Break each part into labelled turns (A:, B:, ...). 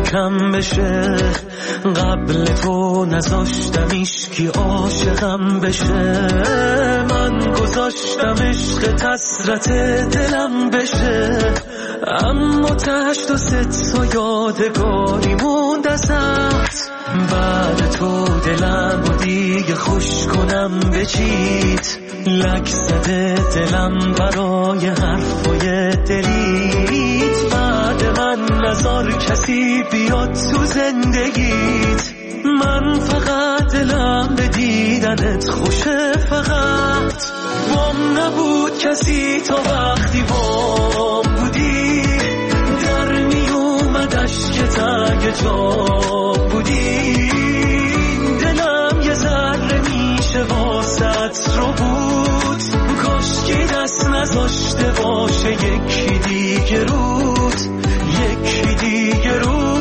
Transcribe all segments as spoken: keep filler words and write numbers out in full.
A: کم بشه، قبل تو نذاشتم ایشکی عاشقم بشه، من گذاشتم عشق حسرت دلم بشه، اما تهش تو ست تا یادگاری موند ازت، بعد تو دلم و دیگه خوش کنم بچید، لک زده دلم برای حرفای دلیت، بعد من نذار کسی بیاد تو زندگیت، من فقط دلم به دیدنت خوشه، فقط وام نبود کسی تا وقتی وام بودی، در می اومدش که تگ جام بودی، دلم یه ذره میشه واسط رو بود، کاش که دست نذاشته باشه یکی دیگه رود، یکی دیگه رود.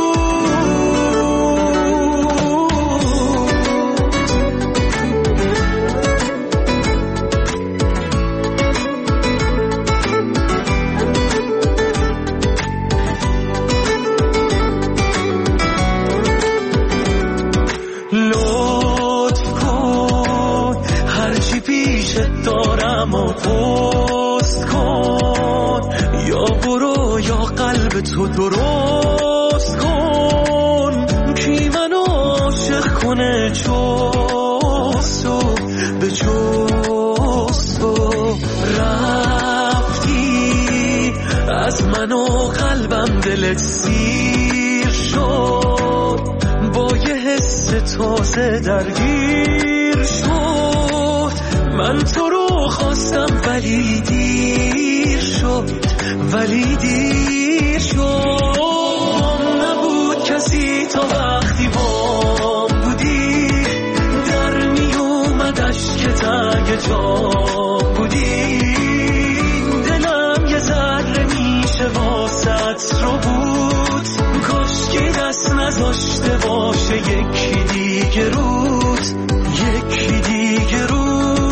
A: دارم و پست کن، یا برو یا قلب تو درست کن، کی منو عاشق کنه جستو به جستو، رفتی از من و قلبم دلت سیر شد، با یه حس تازه درگیر شد، من تو رو خواستم ولی دیر شد، ولی دیر شد، نبود کسی تا وقتی وام بودی، در می اومدش که تگ جام بودی، دلم یه ذره میشه واسط رو بود، کاش که دست نذاشته باشه یکی دیگه رود، یکی دیگه رود.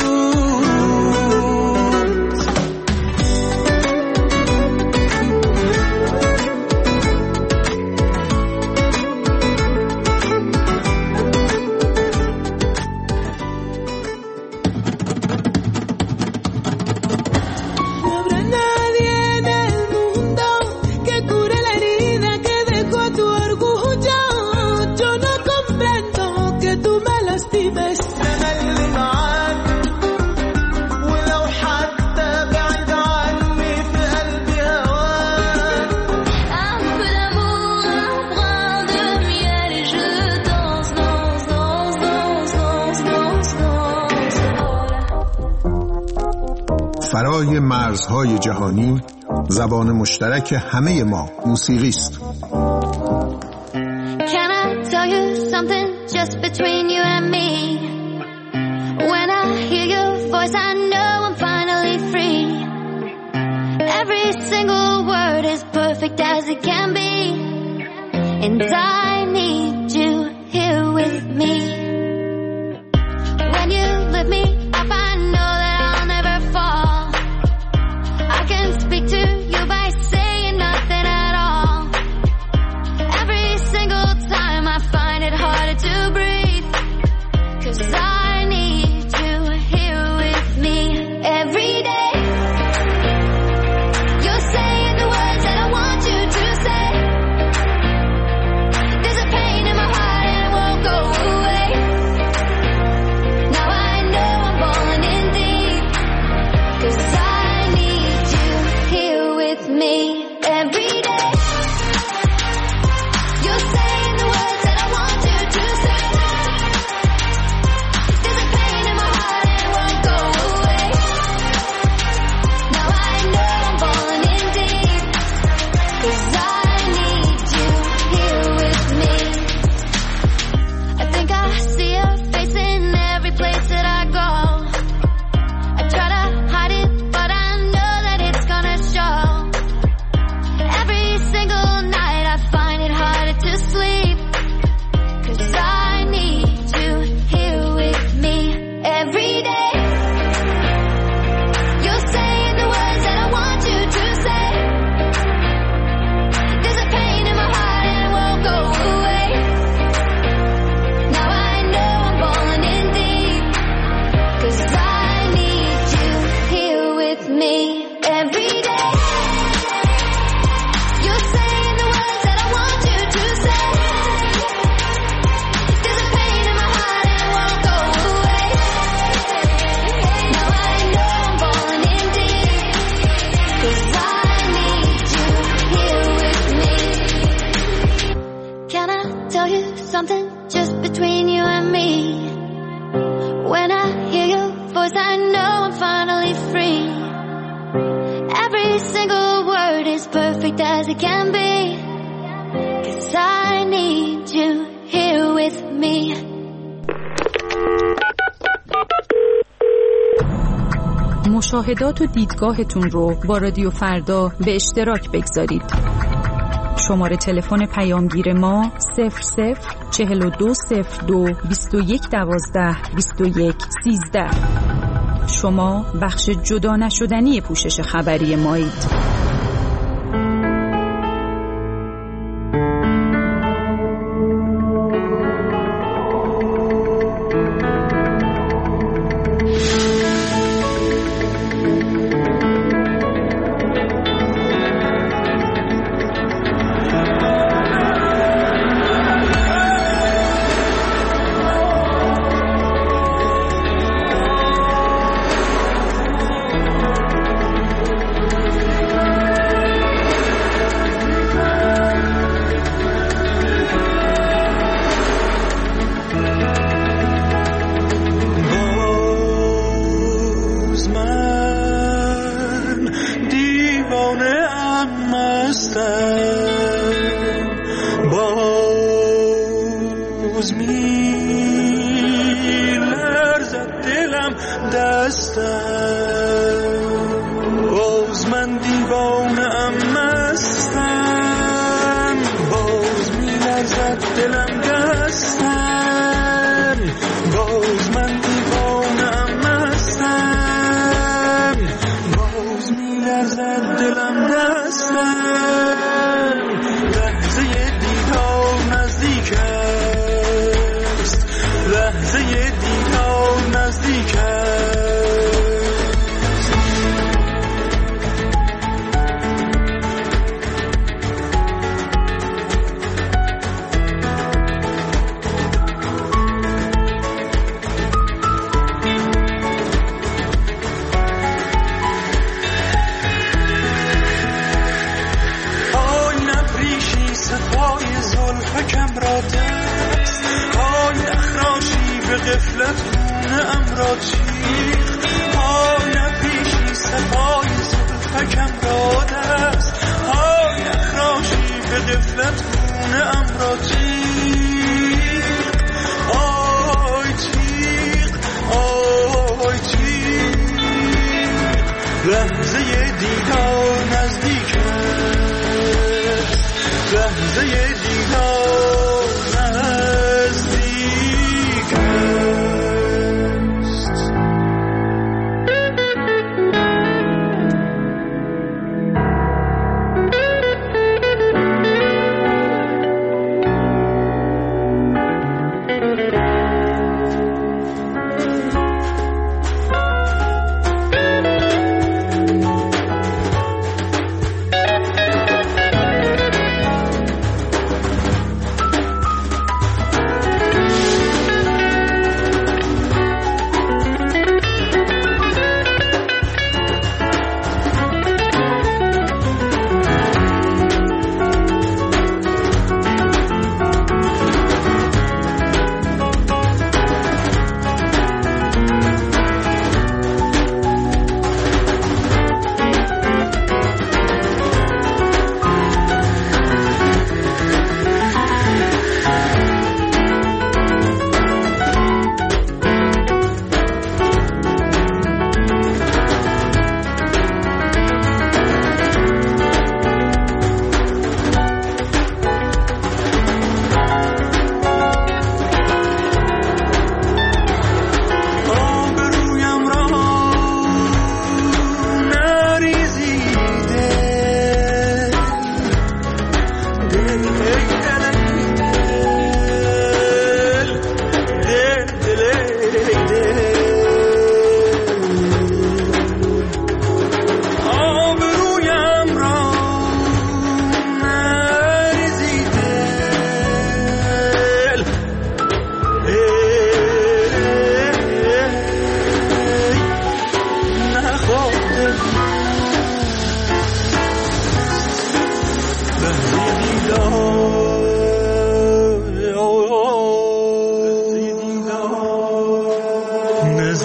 B: فرای مرزهای جهانی، زبان مشترک همه ما موسیقی است.
C: Can I tell you something just between you and me? When I hear your voice I know I'm finally free. Every single word is perfect as it can be, and I need you here with me. When you lift me up I know that I'll never fall. I can speak to you by saying nothing at all. Every single time I find it harder to breathe, 'cause I need you here with me every day. You're saying the words that I want you to say. There's a pain in my just between you and me. When I hear your voice, I know I'm finally free. Every single word is perfect as it can be. 'Cause I need you here with me.
D: مشاهدات و دیدگاهتون رو با رادیو فردا به اشتراک بگذارید. شماره تلفن پیامگیر ما صفر صفر چهل و دو صفر دو بیست و یک دوازده بیست و یک سیزده. شما بخش جدا نشدنی پوشش خبری مایید.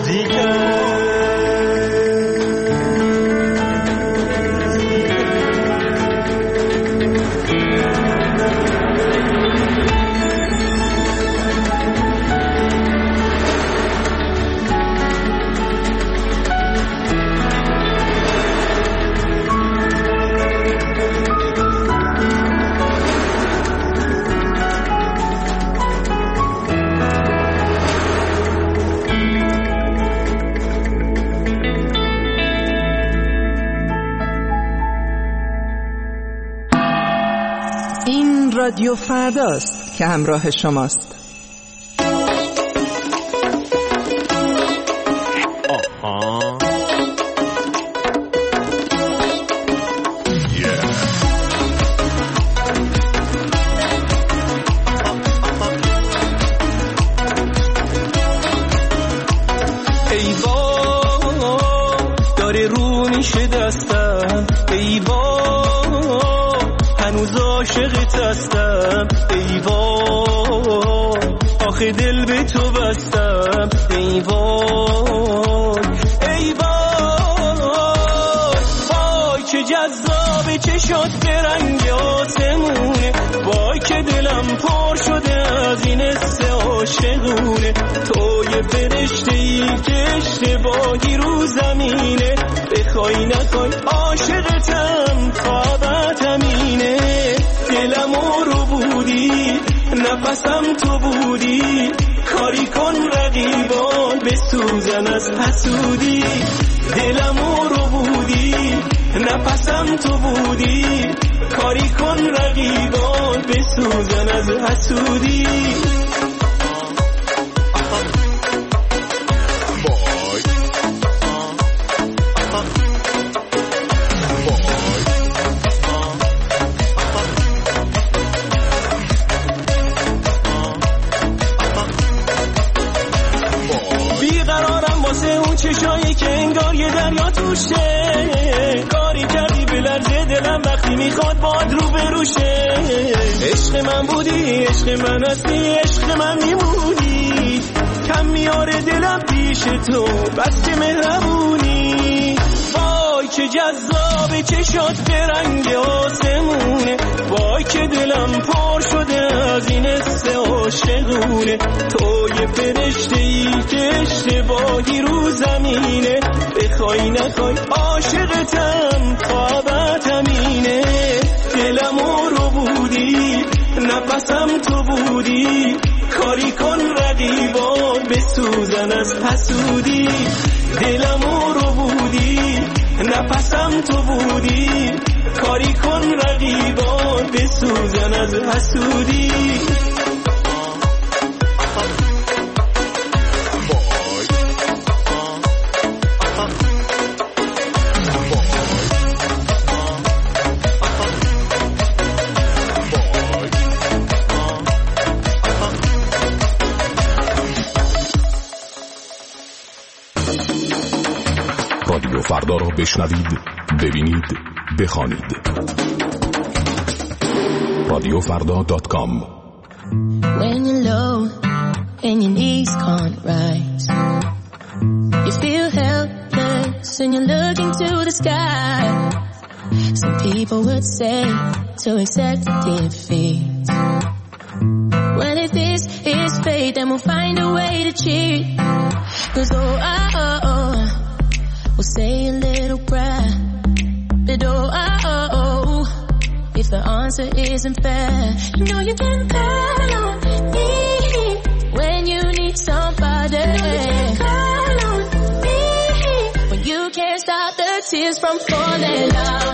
A: نزدیکه
E: رادیو فرداست که همراه شماست.
A: آها ای با داره رو میشه دستم، ای با هنوز عاشقت هستم، ای وای آخه دل به تو بستم، ای وای ای وای وای که جذاب چشات به رنگ آسمونه، وای که دلم پر شده از این حس عاشقونه، تو یه فرشته‌ای که اشتباهی رو زمینه، بخوای نخوای عاشقتم خوابت همینه، دلمو رو بودی نفسم تو بودی، کاری کن رقیبان بسوزن از حسودی، دلمو رو بودی نفسم تو بودی، کاری کن رقیبان بسوزن از حسودی. چشایی که انگار یه دریا توشه، کاری کردی به لرزه دلم وقتی میخواد باد رو بروشه، عشق من بودی عشق من هستی عشق من میمونی، کم میاره دلم پیش تو بس که مهربونی، وای که جذاب چشات به رنگ آسمونه، وای که دلم پر شده از این حس عاشقونه، تو یه فرشته‌ای که اشتباهی رو زمینه، بخوای نخوای عاشقتم خوابت همینه، دلمو رو بودی نفسم تو بودی، کاری کن رقیبان بسوزن از حسودی، دلمو رو بودی نفسم تو بودی، کاری کن رقیبان بسوزن از حسودی.
F: رادیو فردا را بشنوید، ببینید، بخوانید. رادیو فردا دات کام.
G: When you're low and your knees can't rise, you feel helpless and you're looking to the sky. Some people would say to accept defeat. Well, if this is fate, then we'll find a way to cheat. 'Cause oh, oh, oh, oh, we'll say a little prayer. But oh, oh, oh, oh, if the answer isn't fair, you know you can call on me when you need somebody. You know you can call on me when you can't stop the tears from falling down.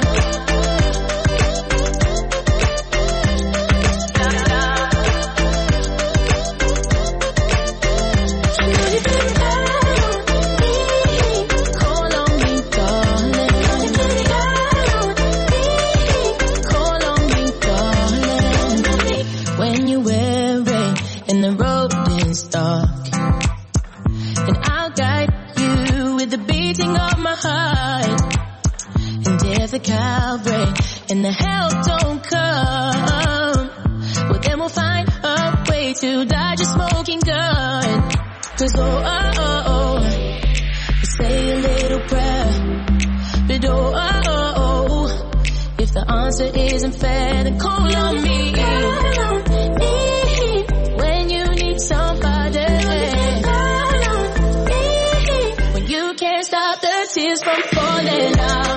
G: The Calvary and the help don't come, well then we'll find a way to dodge a smoking gun. 'Cause oh, oh, oh, oh, isn't fair, then call on me. When you need somebody, when you can't stop the tears from falling out.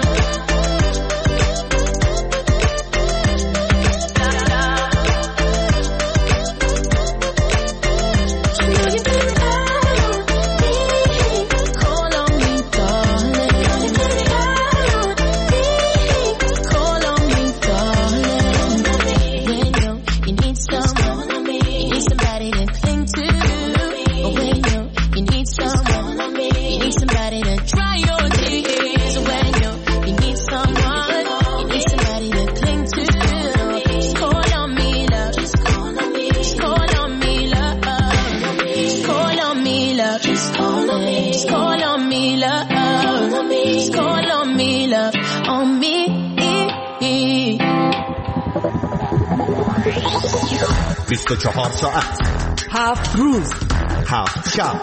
H: بیست و چهار ساعت،
E: هفت روز،
H: هفت شب،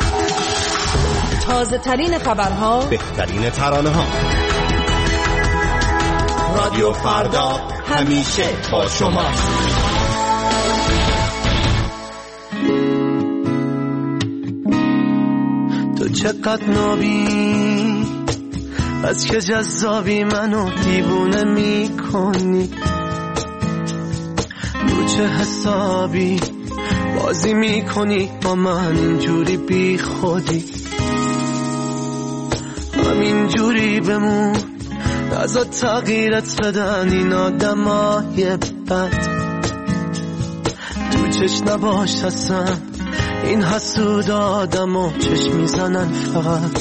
E: تازه ترین خبرها،
H: بهترین ترانه ها. رادیو فردا همیشه با شما.
A: تو چقدر نابی، از که جذابی منو دیوونه میکنی، چه حسابی بازی میکنی با من اینجوری بی خودی، همینجوری بمون نزد تغییرت بدن این آدمای بد، تو چش نباش اصلا این حسود آدمو چش میزنن فقط،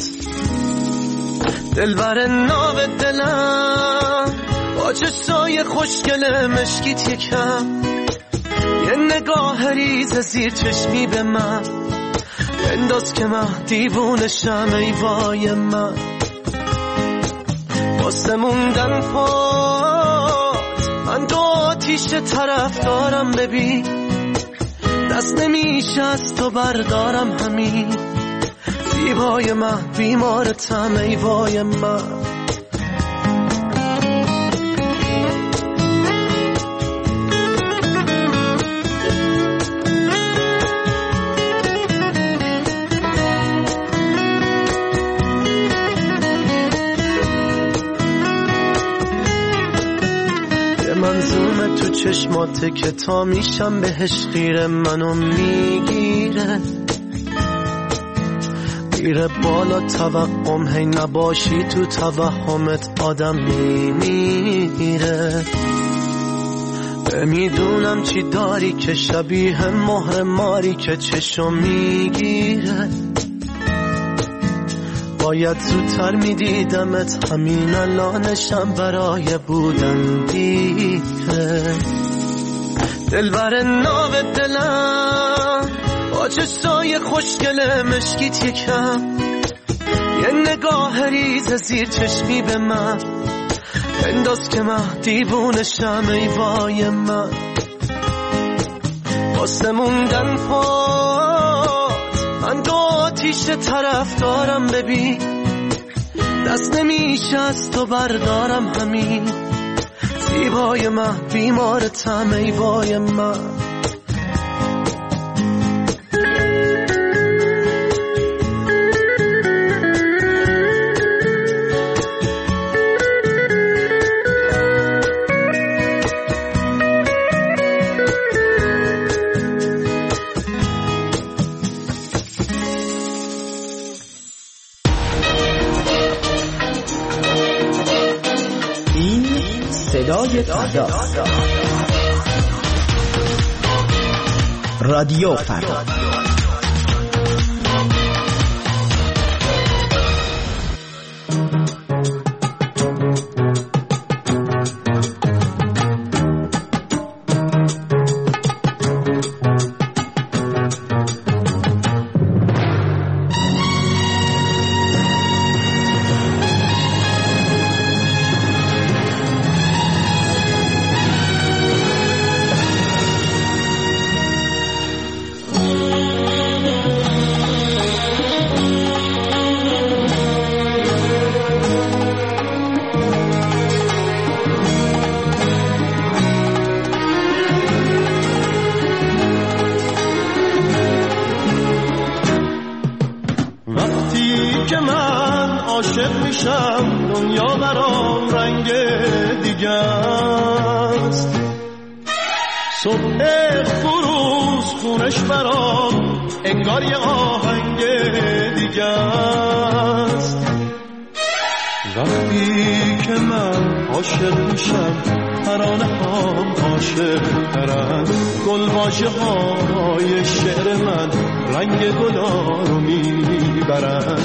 A: دلبر ناب دلم با چشای خوشگل مشکیت یکم، یه نگاه ریز زیر چشمی به من بنداز که من دیوونشم، ای وای من واسه موندن پات من دو آتیش طرف دارم، ببین دست نمیشه از تو بردارم، همین زیبای من بیمارتم، ای وای من منظومه تو چشماته که تا میشم بهش خیره، منو میگیره میره بالا توقم، هی نباشی تو توهمت آدم میمیره، نمیدونم چی داری که شبیه مهر ماری که چشم میگیره، باید زودتر میدیدمت، همین الانشم برای بودن دیره، دلبر ناب دلم با چشای خوشگل مشکیت یکم، یه نگاه ریز زیر چشمی به من بنداز که من دیوونشم، ای وای من واسه موندن پات من دو آتیش طرف دارم، ببین دست نمیشه از تو بردارم، همین زیبای من بیمارتم، ای وای من
I: صدای فردا، رادیو فردا.
A: عاشق میشم دنیا برام رنگ دیگه است. صبح فروز خونش برام انگار یه آهنگ دیگه است. وقتی که من عاشق میشم ترانه هم عاشق ترن، گل واژه های شعر من رنگ گلا رو میبرن.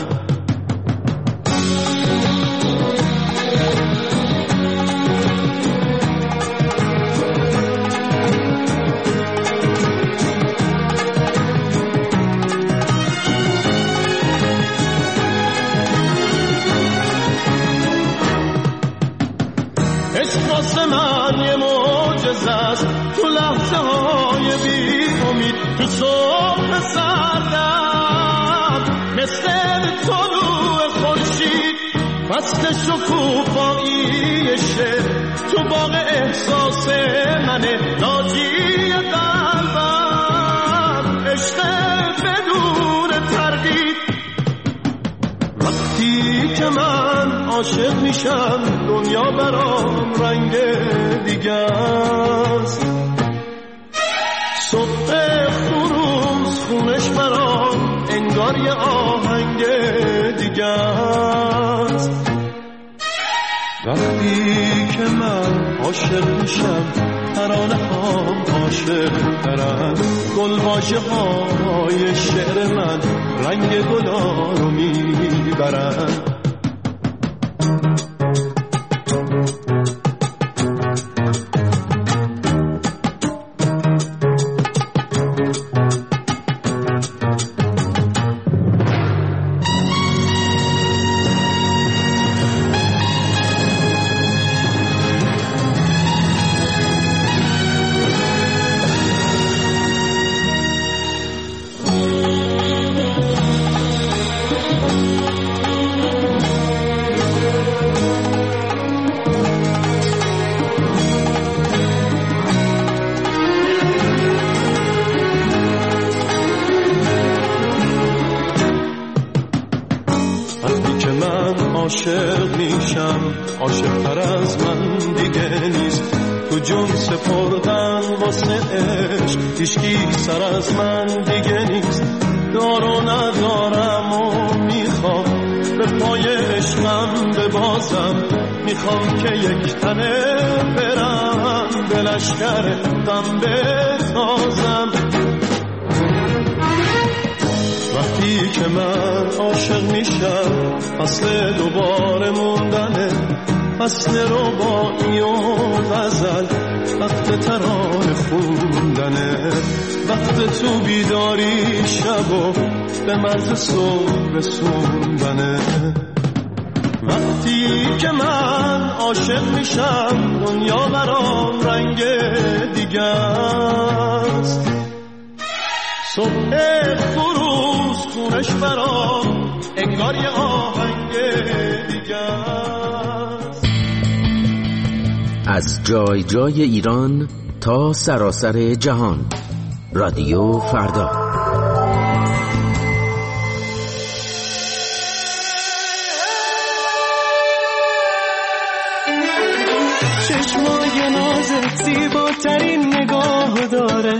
A: من یه معجزه است تو لحظه های بی امید، تو صبح سردم مثل طلوع خورشید، فصل شکوفایی شعر تو باغ احساس منه، ناجی قلبم عشق بدون تردید. وقتی که من عاشق میشم دنیا برام رنگ دیگه است. صبح فروز خونش برام انگار یه آهنگ دیگه است. وقتی که من عاشق میشم ترانه هم عاشق ترن، گل واژه های شعر من رنگ گلا رو میبرن. عاشق میشم عاشق تر از من دیگه نیست، تو جون سپردن واسه عشق هیچکی سر از من دیگه نیست. دارو ندارم و میخوام به پای عشقم ببازم، میخوام که یک تنه برم به لشکر غم بتازم. وقتی که من عاشق میشم فصل دوباره موندنه، فصل رباعی و غزل، وقت ترانه خوندنه، وقت تو بیداری شب و به مرز صبح رسوندنه. وقتی که من عاشق میشم دنیا برام رنگ دیگه است. صبح فروز خونش برام انگار یه آهنگ دیگه است.
I: از جای جای ایران تا سراسر جهان، رادیو فردا.
A: چشمای نازت زیباترین نگاه داره،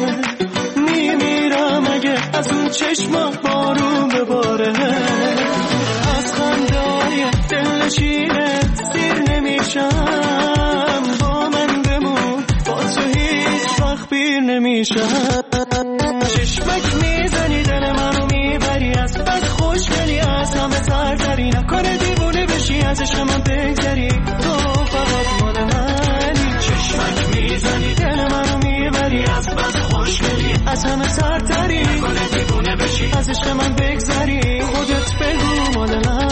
A: میمیرم اگه از اون چشما بارون بباره. از خنده‌های دلنشینت سیر نمیشم، با من بمون با تو هیچ وقت پیر نمیشم. چشمک میزنی دل منو میبری، از بس خوشگلی از همه سرتری، نکنه دیوونه بشی از عشق من بگذری، تو فقط مال منی. چشمک میزنی دل منو میبری، از بس خوشگلی از همه سرتری، نکنه دیوونه بشی از عشق من بگذری، خودت بگو مال من.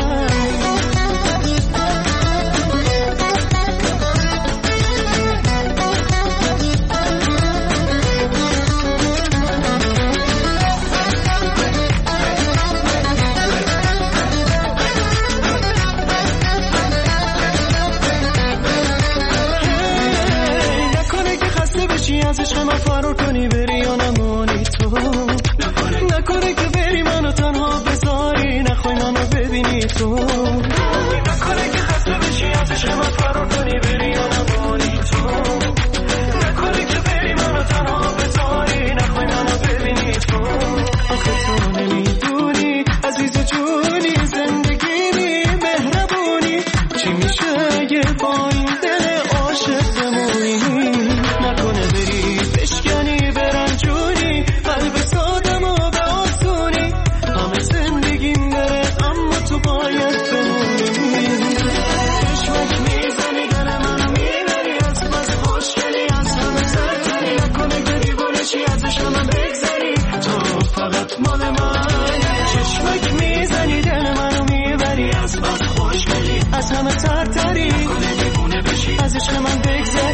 A: از عشق من فرار کنی بری یا نمانی تو، نکنه که بری منو تنها مال من. چشمک میزنی دل منو میبری، از بس خوشگلی، از همه تر تری، از عشق من بگذری.